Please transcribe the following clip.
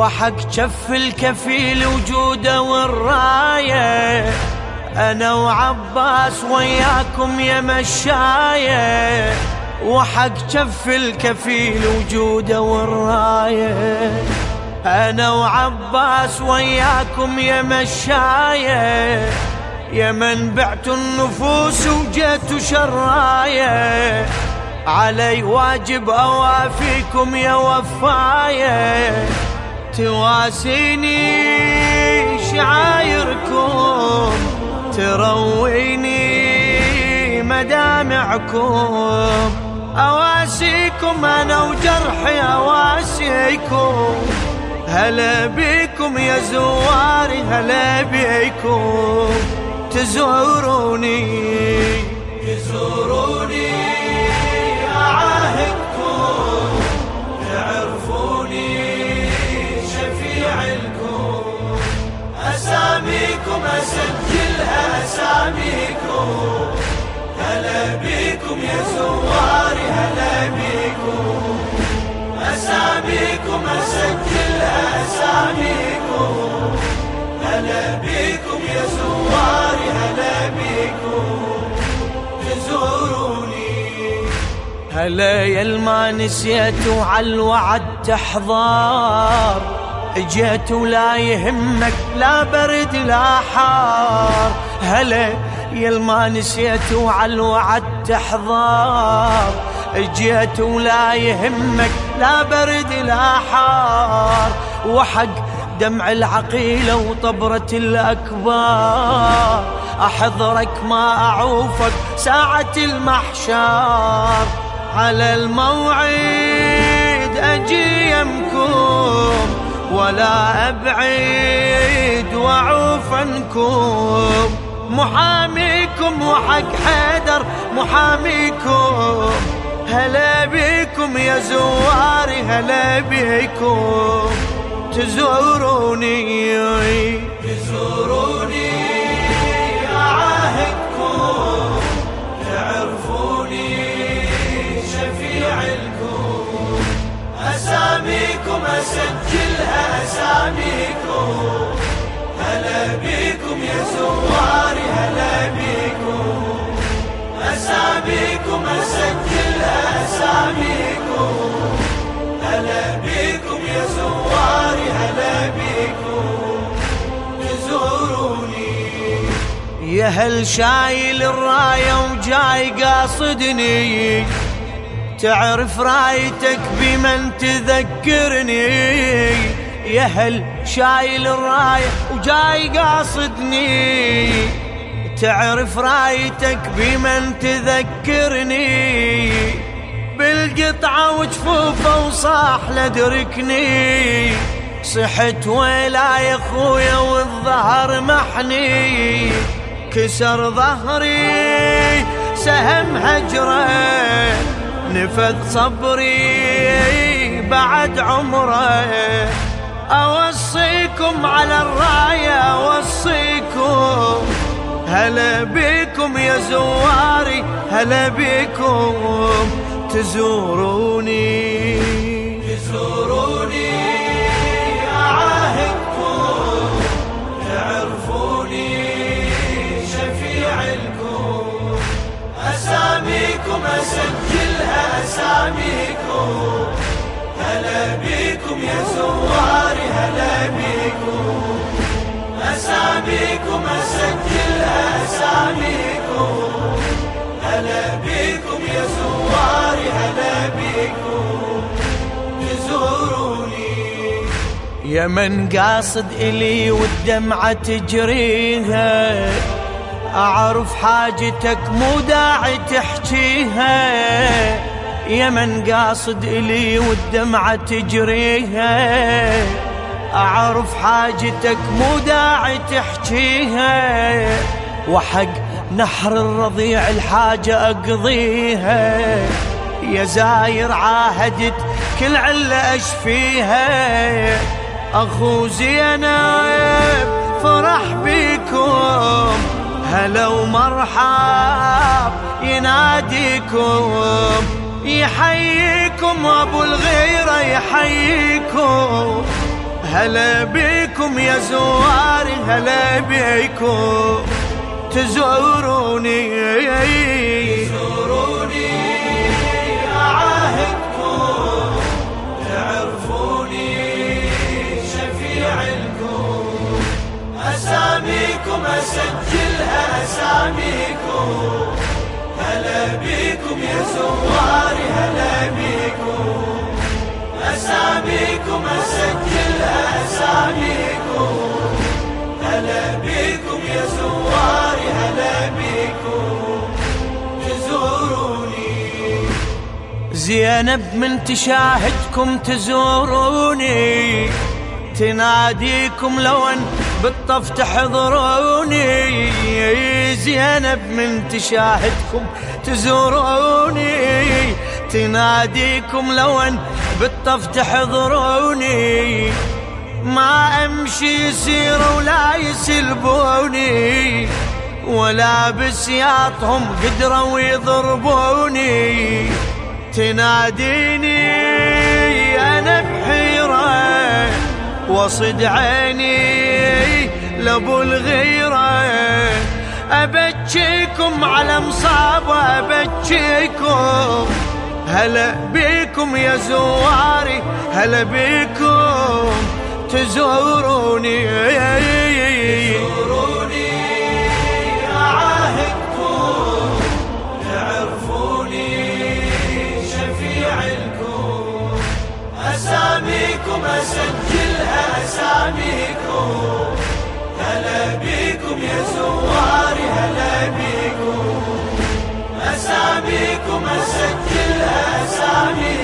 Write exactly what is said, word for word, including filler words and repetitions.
وحق جف الكفيل وجوده والراية، أنا وعباس وياكم يا مشاية، وحق جف الكفيل وجوده والراية، أنا وعباس وياكم يا مشاية، يا من بعتوا النفوس وجيتوا شراية، علي واجب أوافيكم يا وفاية، تواسيني شعايركم، ترويني مدامعكم، أواسيكم أنا وجرحي أواسيكم، هلا بيكم يا زواري هلا بيكم، تزوروني تزوروني أعاهدكم، تعرفوني شفيع لكم، أساميكم أسجلها أساميكم، هلا بيكم يا زواري هلا بيكم، أساميكم أسجلها أساميكم، هلا بيكم يا زواري هلا بيكم، تزوروني. هلا يا الما نسيتوا عالوعد تحضار، اجيت ولا يهمك لا برد لا حار، هلا يا الما نسيتوا عالوعد تحضار، اجيت ولا يهمك لا برد لا حار، وحق دمع العقيلة وطبرة الأكبار، أحضرك ما أعوفك ساعة المحشار، على الموعد أجي يمكم ولا أبعد وأعوف عنكم، محاميكم وحق حيدر محاميكم، هلا بيكم يا زواري هلا بيكم، تزوروني تزوروني أعاهدكم، تعرفوني شفيع لكم، أساميكم أسجلها أساميكم، هلا بيكم يا زواري هلا بيكم، أساميكم أسجلها أساميكم، هلا بيكم يا زواري هلا بيكم، تزوروني. يا هل شايل الراية وجاي قاصدني، تعرف رايتك بمن تذكرني، يا هل شايل الراية وجاي قاصدني، تعرف رايتك بمن تذكرني، بالقطعة وجفوفه وصاح لدركني، صحت ويلا يا خويا والظهر محني، كسر ظهري سهم هجره، نفذ صبري بعد عمره، أوصيكم على الراية أوصيكم، هلا بيكم يا زواري هلا بيكم، تزوروني تزوروني أعاهدكم، تعرفوني شفيع لكم، أساميكم أسجلها أساميكم، هلا بيكم يا زواري هلا بيكم، أساميكم أسجلها أساميكم، هلا بيكم يا زواري هلا بيكم، تزوروني. يا من قاصد إلي والدمعة تجريها، أعرف حاجتك مو داعي تحكيها، يا من قاصد إلي والدمعة تجريها، أعرف حاجتك مو داعي تحكيها، وحق نحر الرضيع الحاجة أقضيها، يا زاير عاهدت كل علة أشفيها، أخو زينب فرح بيكم، هلا ومرحب يناديكم، يحييكم أبو الغيرة يحييكم، هلا بيكم يا زواري، هلا بيكم تزوروني تزوروني أعاهدكم تعرفوني شفيع لكم، أساميكم أسجلها أساميكم، هلا بيكم يا زواري هلا بيكم، أساميكم أسجلها أساميكم، هلا بيكم يا زواري هلا بيكم تزوروني. زينب من تشاهدكم تزوروني، تناديكم لو ان بالطف تحضروني، زينب من تشاهدكم تزوروني، تناديكم لو ان بالطف تحضروني، ما امشي يسير ولا يسلبوني، ولا بسياطهم قدروا يضربوني، تناديني انا بحيرة وصد عيني لابو الغيرة، ابكيكم على مصابة ابكيكم، هلا بيكم يا زواري هلا بيكم تزوروني تزوروني أعاهدكم تعرفوني شفيع لكم، أساميكم أسجلها أساميكم، هلا بيكم يا زواري هلا بيكم، أساميكم أسجلها أساميكم،